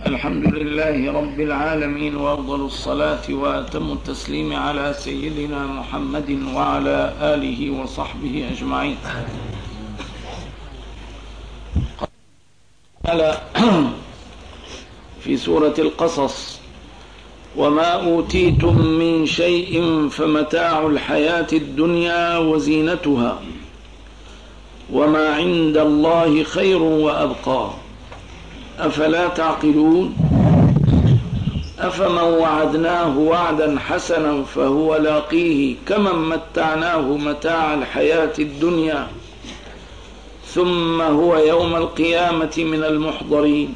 الحمد لله رب العالمين، وأفضل الصلاة وأتم التسليم على سيدنا محمد وعلى آله وصحبه أجمعين. قال في سورة القصص: وما أوتيتم من شيء فمتاع الحياة الدنيا وزينتها وما عند الله خير وأبقى أفلا تعقلون أفمن وعدناه وعدا حسنا فهو لاقيه كمن متعناه متاع الحياة الدنيا ثم هو يوم القيامة من المحضرين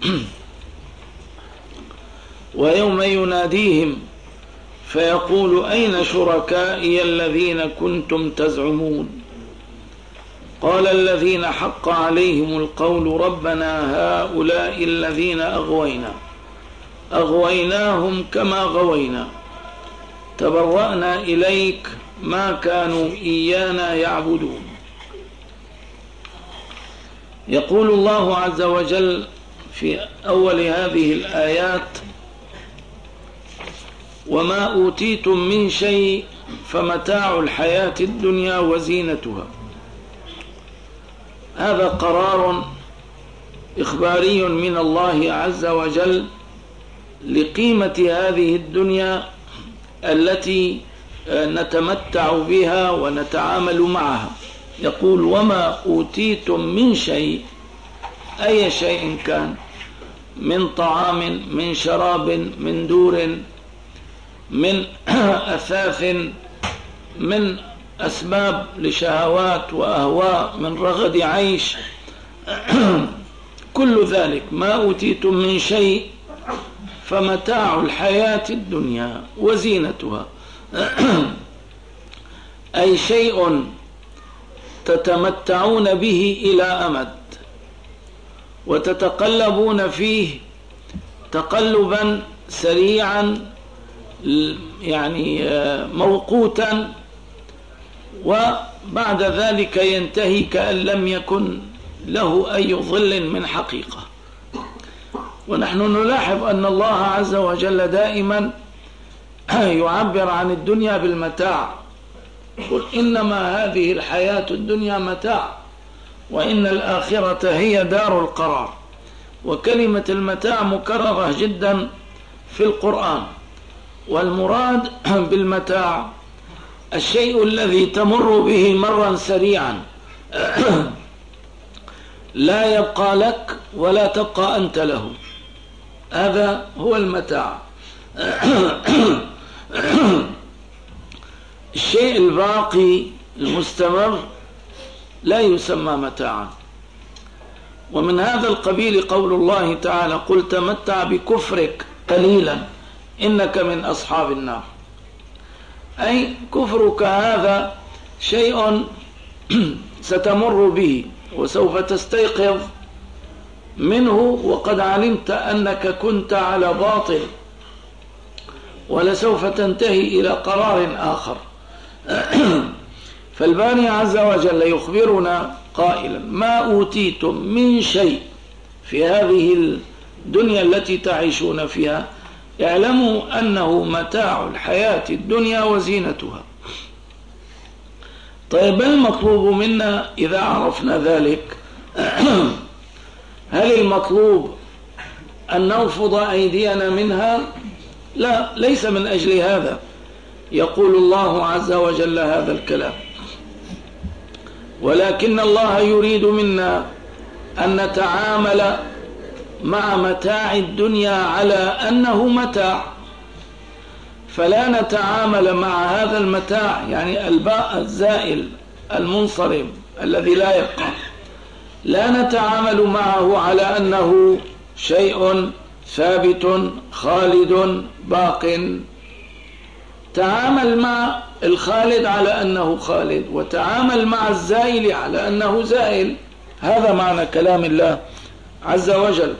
ويوم يناديهم فيقول أين شركائي الذين كنتم تزعمون قال الذين حق عليهم القول ربنا هؤلاء الذين أغويناهم كما غوينا تبرأنا إليك ما كانوا إيانا يعبدون. يقول الله عز وجل في أول هذه الآيات: وما أوتيتم من شيء فمتاع الحياة الدنيا وزينتها. هذا قرار إخباري من الله عز وجل لقيمة هذه الدنيا التي نتمتع بها ونتعامل معها. يقول: وما أوتيتم من شيء، أي شيء كان، من طعام، من شراب، من دور، من أثاث، من أسباب لشهوات وأهواء، من رغد عيش، كل ذلك ما أوتيتم من شيء فمتاع الحياة الدنيا وزينتها، أي شيء تتمتعون به إلى أمد وتتقلبون فيه تقلبا سريعا يعني موقوتا، وبعد ذلك ينتهي كأن لم يكن له أي ظل من حقيقة. ونحن نلاحظ أن الله عز وجل دائما يعبر عن الدنيا بالمتاع: قل إنما هذه الحياة الدنيا متاع وإن الآخرة هي دار القرار. وكلمة المتاع مكررة جدا في القرآن، والمراد بالمتاع الشيء الذي تمر به مرا سريعا لا يبقى لك ولا تبقى أنت له، هذا هو المتاع. الشيء الباقي المستمر لا يسمى متاعا. ومن هذا القبيل قول الله تعالى: قل تمتع بكفرك قليلا إنك من أصحاب النار. أي كفرك هذا شيء ستمر به وسوف تستيقظ منه وقد علمت أنك كنت على باطل، ولسوف تنتهي إلى قرار آخر. فالباري عز وجل يخبرنا قائلا: ما أوتيتم من شيء في هذه الدنيا التي تعيشون فيها اعلموا أنه متاع الحياة الدنيا وزينتها. طيب، المطلوب منا إذا عرفنا ذلك؟ هل المطلوب أن نرفض أيدينا منها؟ لا، ليس من أجل هذا يقول الله عز وجل هذا الكلام، ولكن الله يريد منا أن نتعامل مع متاع الدنيا على أنه متاع، فلا نتعامل مع هذا المتاع يعني الباء الزائل المنصرم الذي لا يبقى، لا نتعامل معه على أنه شيء ثابت خالد باق. تعامل مع الخالد على أنه خالد، وتعامل مع الزائل على أنه زائل. هذا معنى كلام الله عز وجل.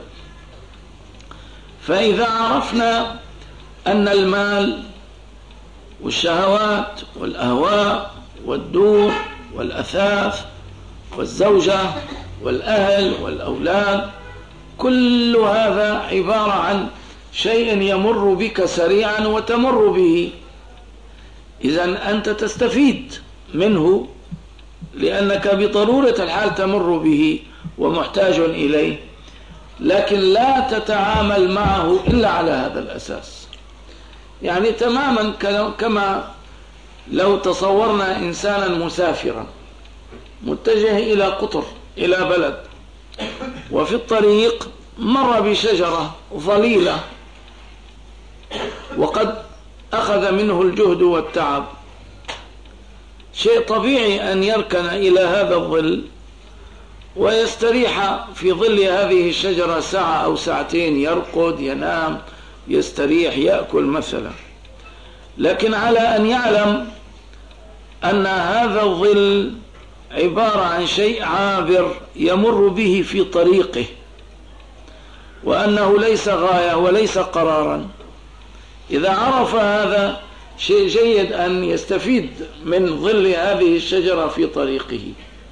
فإذا عرفنا أن المال والشهوات والأهواء والدور والأثاث والزوجة والأهل والأولاد كل هذا عبارة عن شيء يمر بك سريعا وتمر به، إذن أنت تستفيد منه لأنك بضرورة الحال تمر به ومحتاج إليه، لكن لا تتعامل معه إلا على هذا الأساس. يعني تماما كما لو تصورنا إنسانا مسافرا متجه إلى قطر، إلى بلد، وفي الطريق مر بشجرة ظليلة وقد أخذ منه الجهد والتعب، شيء طبيعي أن يركن إلى هذا الظل ويستريح في ظل هذه الشجرة ساعة أو ساعتين، يرقد، ينام، يستريح، يأكل مثلا. لكن على أن يعلم أن هذا الظل عبارة عن شيء عابر يمر به في طريقه، وأنه ليس غاية وليس قرارا. إذا عرف هذا شيء جيد أن يستفيد من ظل هذه الشجرة في طريقه.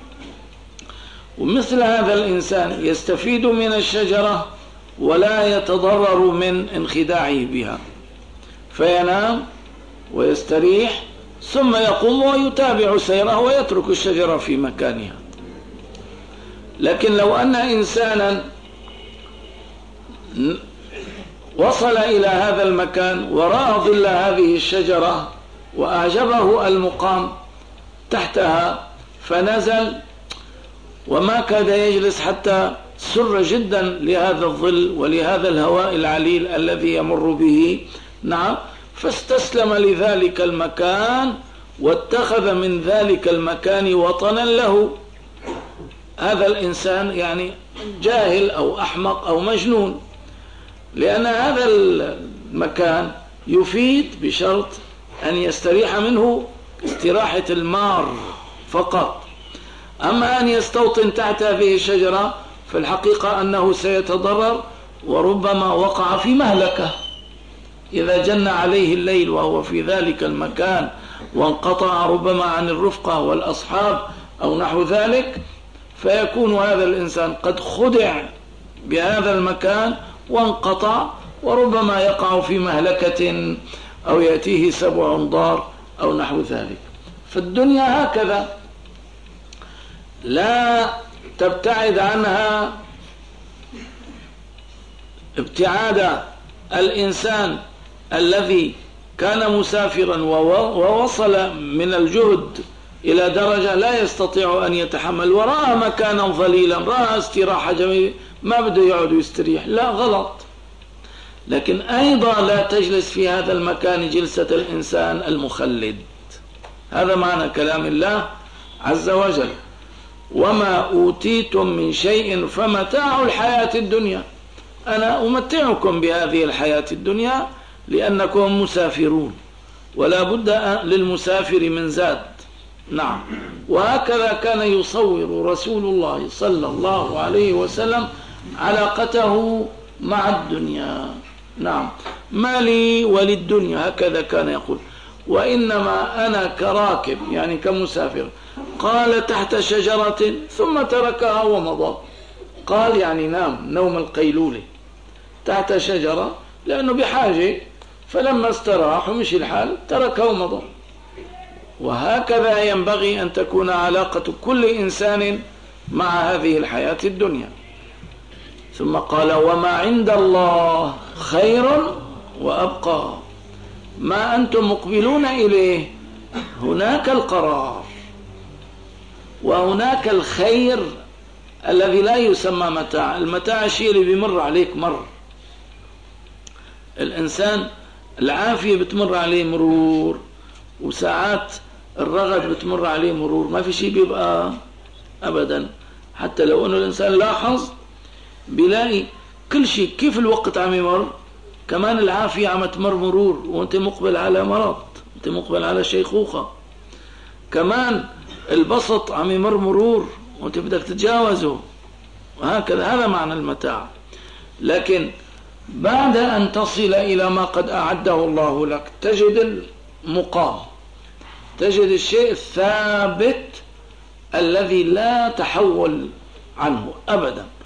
ومثل هذا الإنسان يستفيد من الشجرة ولا يتضرر من انخداعه بها، فينام ويستريح ثم يقوم ويتابع سيره ويترك الشجرة في مكانها. لكن لو أن إنسانا وصل إلى هذا المكان ورأى ظل هذه الشجرة وأعجبه المقام تحتها فنزل وما كاد يجلس حتى سر جدا لهذا الظل ولهذا الهواء العليل الذي يمر به، نعم، فاستسلم لذلك المكان واتخذ من ذلك المكان وطنا له. هذا الإنسان يعني جاهل أو أحمق أو مجنون، لأن هذا المكان يفيد بشرط أن يستريح منه استراحة المار فقط. أما أن يستوطن تحت هذه الشجرة في الحقيقة أنه سيتضرر وربما وقع في مهلكة إذا جن عليه الليل وهو في ذلك المكان وانقطع ربما عن الرفقة والأصحاب أو نحو ذلك، فيكون هذا الإنسان قد خدع بهذا المكان وانقطع، وربما يقع في مهلكة أو يأتيه سبع ضار أو نحو ذلك. فالدنيا هكذا لا تبتعد عنها ابتعاد الإنسان الذي كان مسافرا ووصل من الجهد إلى درجة لا يستطيع أن يتحمل، ورأى مكانا ظليلا، رأى استراحة جميلة، ما بده يقعد يستريح، لا، غلط. لكن أيضا لا تجلس في هذا المكان جلسة الإنسان المخلد. هذا معنى كلام الله عز وجل: وما أوتيتم من شيء فمتاع الحياة الدنيا. أنا أمتعكم بهذه الحياة الدنيا لأنكم مسافرون، ولا بد للمسافر من زاد. نعم، وهكذا كان يصور رسول الله صلى الله عليه وسلم علاقته مع الدنيا. نعم، ما لي وللدنيا، هكذا كان يقول، وإنما أنا كراكب، يعني كمسافر. قال: تحت شجرة، ثم تركها ومضى. قال يعني نام نوم القيلولة تحت شجرة لأنه بحاجة، فلما استراح ومشي الحال تركه ومضى. وهكذا ينبغي أن تكون علاقة كل إنسان مع هذه الحياة الدنيا. ثم قال: وما عند الله خير وأبقى. ما أنتم مقبلون إليه هناك القرار، وهناك الخير الذي لا يسمى متاع. المتاع الشيء اللي بيمر عليك مر. الإنسان العافية بتمر عليه مرور، وساعات الرغد بتمر عليه مرور، ما في شيء بيبقى أبدا. حتى لو أنه الإنسان لاحظ بيلاقي كل شيء كيف الوقت عم يمر. كمان العافية عم تمر مرور وانت مقبل على مرض، انت مقبل على شيخوخة. كمان البسط عم يمر مرور وانت بدك تتجاوزه، وهكذا. هذا معنى المتاع. لكن بعد أن تصل إلى ما قد أعده الله لك تجد المقام، تجد الشيء الثابت الذي لا تحول عنه أبدا.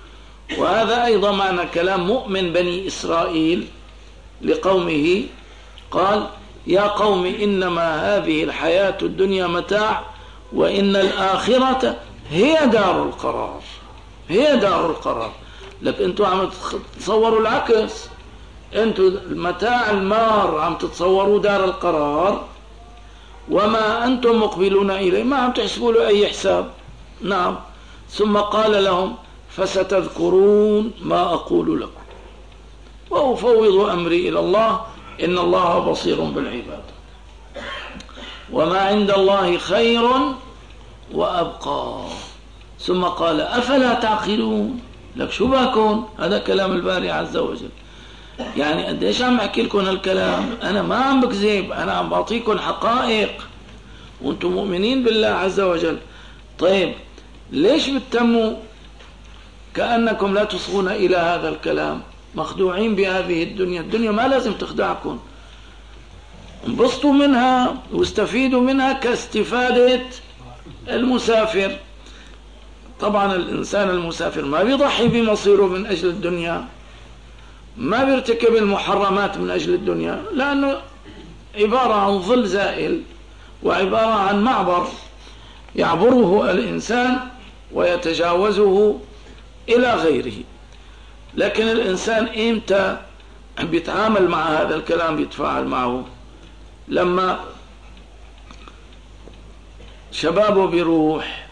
وهذا أيضا معنى كلام مؤمن بني إسرائيل لقومه، قال يا قوم إنما هذه الحياة الدنيا متاع وإن الآخرة هي دار القرار. هي دار القرار. لكن أنتوا عم تتصوروا العكس، أنتوا المتاع المار عم تتصوروا دار القرار، وما أنتم مقبلون إليه، ما عم تحسبوا له أي حساب. نعم. ثم قال لهم فستذكرون ما أقول لكم وأفوض أمري إلى الله إن الله بصير بالعباد وما عند الله خير وأبقى. ثم قال أفلا تعقلون. لك شو باكم؟ هذا كلام الباري عز وجل. يعني قديش عم أحكي لكم هالكلام؟ أنا ما عم بكذب، أنا عم بعطيكم حقائق وأنتم مؤمنين بالله عز وجل. طيب ليش بتتموا كأنكم لا تصغون إلى هذا الكلام؟ مخدوعين بهذه الدنيا. الدنيا ما لازم تخدعكم، انبسطوا منها واستفيدوا منها كاستفادة المسافر. طبعا الإنسان المسافر ما بيضحي بمصيره من أجل الدنيا، ما بيرتكب المحرمات من أجل الدنيا، لأنه عبارة عن ظل زائل وعبارة عن معبر يعبره الإنسان ويتجاوزه إلى غيره. لكن الإنسان إمتى بيتعامل مع هذا الكلام، بيتفاعل معه؟ لما شبابه بيروح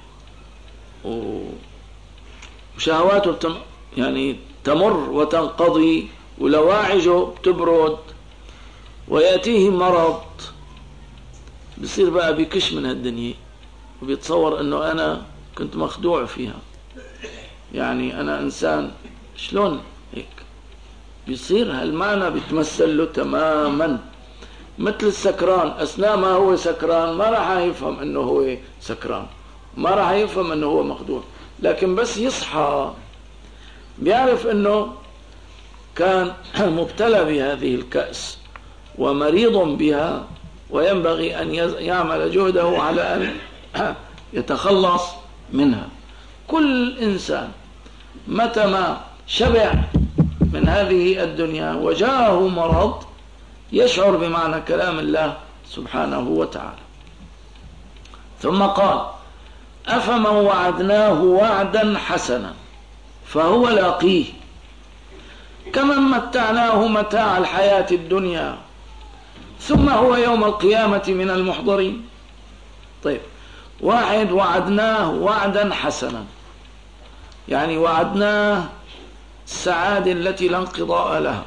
وشهواته يعني تمر وتنقضي ولواعجه بتبرد ويأتيه مرض، بصير بقى بيكش من هالدنيا وبيتصور انه انا كنت مخدوع فيها، يعني انا انسان شلون هيك. بيصير هالمعنى بيتمثل له تماما مثل السكران. اثناء ما هو سكران ما راح يفهم انه هو سكران، ما راح يفهم انه هو مخدوع، لكن بس يصحى بيعرف انه كان مبتلى بهذه الكأس ومريض بها، وينبغي ان يعمل جهده على ان يتخلص منها. كل إنسان متى ما شبع من هذه الدنيا وجاءه مرض يشعر بمعنى كلام الله سبحانه وتعالى. ثم قال أفمن وعدناه وعدا حسنا فهو لاقيه كمن متعناه متاع الحياة الدنيا ثم هو يوم القيامة من المحضرين. طيب، واحد وعدناه وعدا حسنا، يعني وعدناه السعادة التي لا انقضاء لها،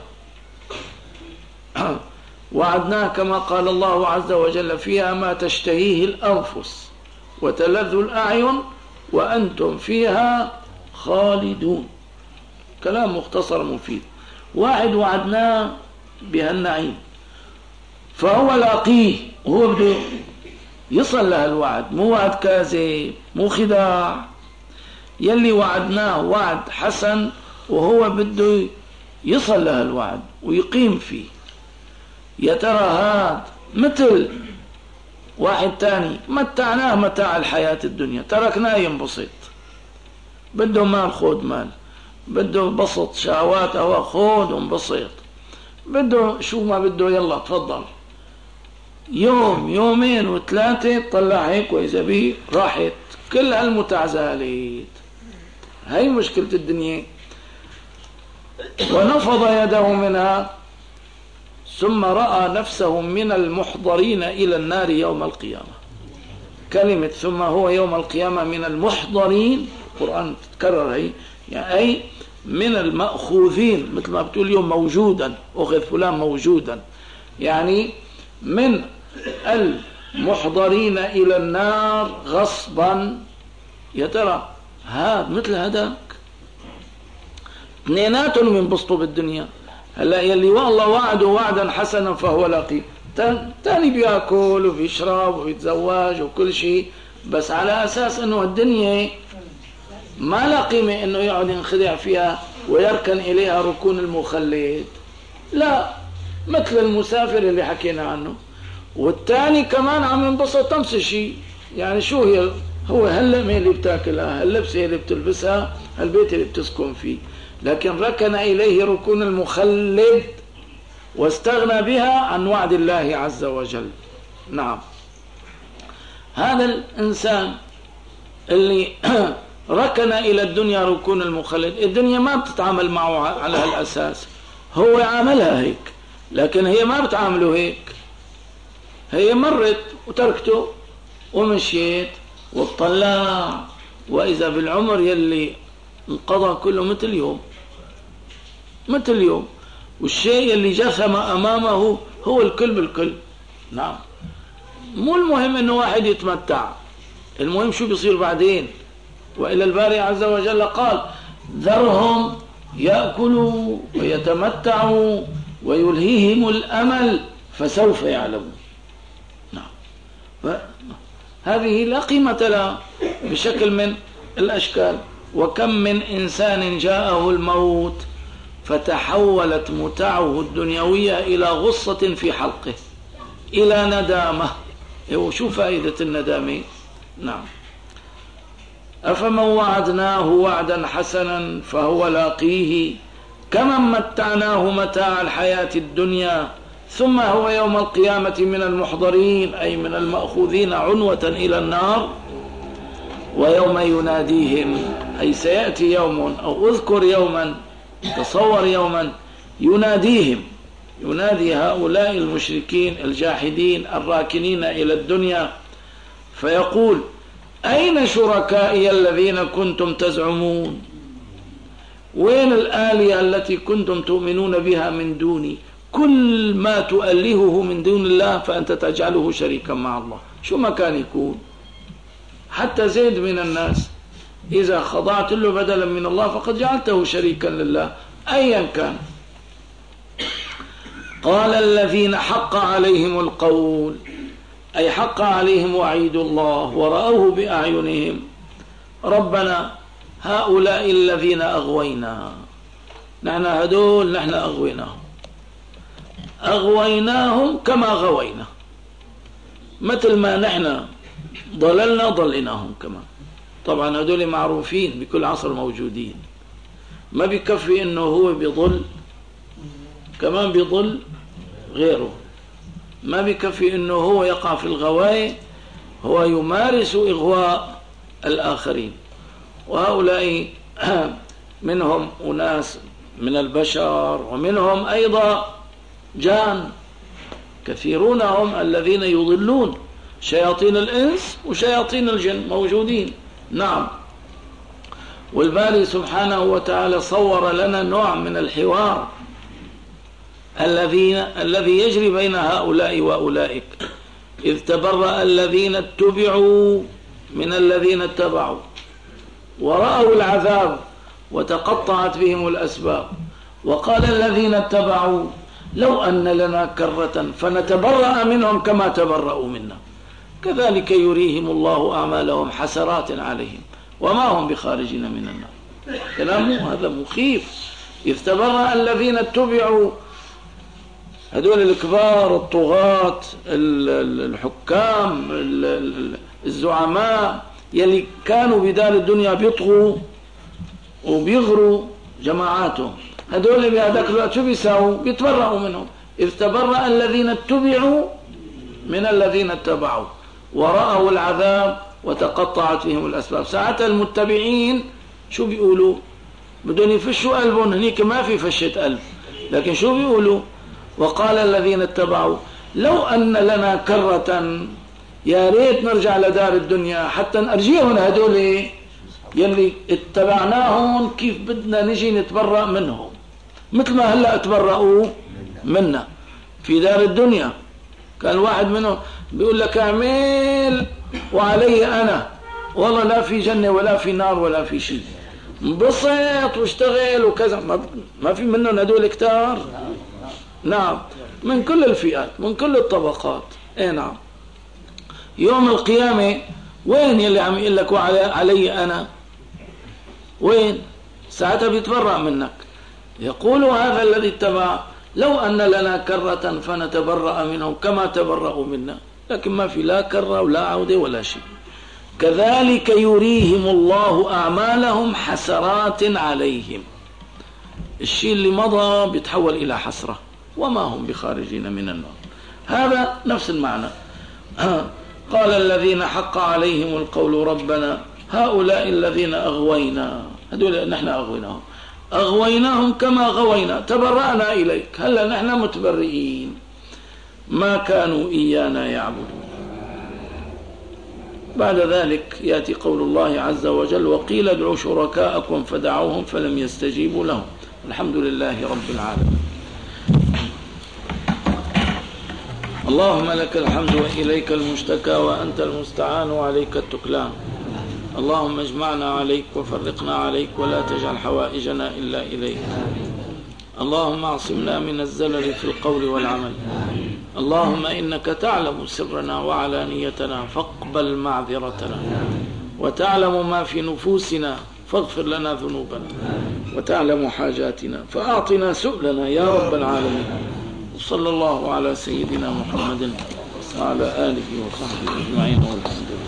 وعدناه كما قال الله عز وجل فيها ما تشتهيه الأنفس وتلذ الأعين وأنتم فيها خالدون. كلام مختصر مفيد. واحد وعدناه بهالنعيم فهو لاقيه، وهو بده يصل لها الوعد، مو وعد كاذب، مو خداع. يلي وعدناه وعد حسن وهو بده يصل لها الوعد ويقيم فيه. يا ترى هاد مثل واحد تاني متعناه متاع الحياة الدنيا، تركناه ينبسط، بده مال خود مال، بده بسط شهوات هو خود وانبسط، بده شو ما بده يلا تفضل. يوم يومين وثلاثة طلع هيك وإذا بيه راحت كل هالمتعزالات. هاي مشكلة الدنيا. ونفض يده منها ثم رأى نفسه من المحضرين إلى النار يوم القيامة. كلمة ثم هو يوم القيامة من المحضرين، القرآن تكرر هي، يعني أي من المأخوذين، مثل ما بتقول اليوم موجودا، أخذ فلان موجودا، يعني من المحضرين إلى النار غصبا. يا ترى هذا مثل هذاك اثنيناتهم ينبسطوا بالدنيا. هلا يلي والله وعده وعدا حسنا فهو لاقيه، تاني بياكل وبيشرب وبيتزوج وكل شيء، بس على أساس أنه الدنيا ما لا قيمة أنه يقعد ينخدع فيها ويركن إليها ركون المخلد. لا، مثل المسافر اللي حكينا عنه. والتاني كمان عم ينبسط نفس الشيء. يعني شو هي؟ هو هاللقمة اللي بتاكلها، هاللبسة اللي بتلبسها، هالبيت اللي بتسكن فيه. لكن ركن إليه ركون المخلد واستغنى بها عن وعد الله عز وجل. نعم، هذا الإنسان اللي ركن إلى الدنيا ركون المخلد، الدنيا ما بتتعامل معه على هالأساس، هو يعاملها هيك، لكن هي ما بتعامله هيك. هي مرت وتركته ومشيت وطلع، وإذا بالعمر يلي انقضى كله مثل يوم، والشيء اللي جثم أمامه هو الكل بالكل. نعم، مو المهم انه واحد يتمتع، المهم شو بيصير بعدين. وإلى الباري عز وجل قال: ذرهم يأكلوا ويتمتعوا ويلهيهم الأمل فسوف يعلمون. نعم، هذه لا قيمة لها بشكل من الأشكال. وكم من إنسان جاءه الموت فتحولت متاعه الدنيوية إلى غصة في حلقه، إلى ندامة. وشو فائدة الندامة؟ نعم، أفمن وعدناه وعدا حسنا فهو لاقيه كمن متعناه متاع الحياة الدنيا ثم هو يوم القيامة من المحضرين، أي من المأخوذين عنوة إلى النار. ويوم يناديهم، أي سيأتي يوم، أو اذكر يوما، تصور يوما يناديهم، ينادي هؤلاء المشركين الجاحدين الراكنين إلى الدنيا، فيقول: أين شركائي الذين كنتم تزعمون؟ وين الآلهة التي كنتم تؤمنون بها من دوني؟ كل ما تؤلهه من دون الله فأنت تجعله شريكا مع الله. شو ما كان يكون، حتى زيد من الناس إذا خضعت له بدلا من الله فقد جعلته شريكا لله أيا كان. قال الذين حق عليهم القول، أي حق عليهم وعيد الله ورأوه بأعينهم: ربنا هؤلاء الذين أغوينا، نحن هدول نحن أغويناهم كما غوينا، مثل ما نحن ضللنا ضليناهم كمان. طبعا هدول معروفين بكل عصر موجودين، ما بيكفي انه هو بيضل، كمان بيضل غيره، ما بيكفي انه هو يقع في الغواية، هو يمارس إغواء الآخرين. وهؤلاء منهم أناس من البشر ومنهم أيضا جان، كثيرون هم الذين يضلون، شياطين الإنس وشياطين الجن موجودين. نعم، والباري سبحانه وتعالى صور لنا نوع من الحوار الذي يجري بين هؤلاء وأولئك: إذ تبرأ الذين اتبعوا من الذين اتبعوا ورأوا العذاب وتقطعت بهم الأسباب، وقال الذين اتبعوا لو أن لنا كرة فنتبرأ منهم كما تبرأوا منا كذلك يريهم الله أعمالهم حسرات عليهم وما هم بخارجين من النار. كلامه هذا مخيف. إذ تبرأ الذين اتبعوا، هذول الكبار الطغاة الحكام الزعماء يلي كانوا بدار الدنيا بيطغوا وبيغروا جماعاتهم، هذول بهذاك الوقت شو بيساووا؟ بيتبرأوا منهم. إذ تبرأ الذين اتبعوا من الذين اتبعوا ورأوا العذاب وتقطعت بهم الأسباب. ساعتها المتبعين شو بيقولوا؟ بدون يفشوا قلبهم، هنيك ما في فشة قلب، لكن شو بيقولوا؟ وقال الذين اتبعوا لو أن لنا كرة، يا ريت نرجع لدار الدنيا حتى نرجيهم هدول يلي اتبعناهم، كيف بدنا نجي نتبرأ منهم مثل ما هلأ اتبرأوا منا في دار الدنيا. كان واحد منهم بيقول لك اعمل وعلي أنا، والله لا في جنة ولا في نار ولا في شيء، انبسط واشتغل وكذا. ما في منهم هدول كتار. نعم، من كل الفئات من كل الطبقات. نعم، يوم القيامة وين يلي عم يقول لك وعلي أنا؟ وين؟ ساعتها بيتبرأ منك. يقول هذا الذي اتبع لو أن لنا كرة فنتبرأ منهم كما تبرأوا منا، لكن ما في لا كرة ولا عودة ولا شيء. كذلك يريهم الله أعمالهم حسرات عليهم. الشيء اللي مضى بيتحول إلى حسرة وما هم بخارجين من النار. هذا نفس المعنى. قال الذين حق عليهم القول ربنا هؤلاء الذين أغوينا، هذول نحن أغويناهم كما غوينا، تبرأنا إليك، هلا نحن متبرئين، ما كانوا إيانا يعبدون. بعد ذلك يأتي قول الله عز وجل وقيل ادعوا شركاءكم فدعوهم فلم يستجيبوا لهم. الحمد لله رب العالمين. اللهم لك الحمد وإليك المشتكى وأنت المستعان وعليك التكلان. اللهم اجمعنا عليك وفرقنا عليك ولا تجعل حوائجنا إلا إليك. اللهم اعصمنا من الزلل في القول والعمل. اللهم إنك تعلم سرنا وعلانيتنا فاقبل معذرتنا، وتعلم ما في نفوسنا فاغفر لنا ذنوبنا، وتعلم حاجاتنا فأعطنا سؤلنا يا رب العالمين. صلى الله على سيدنا محمد وعلى آله وصحبه أجمعين والحمد لله.